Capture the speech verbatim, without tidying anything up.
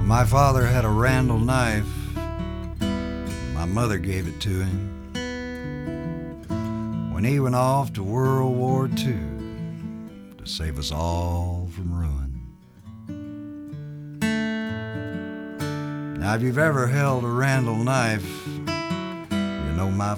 My father had a Randall knife. My mother gave it to him when he went off to World War Two to save us all from ruin. Now, if you've ever held a Randall knife, you know my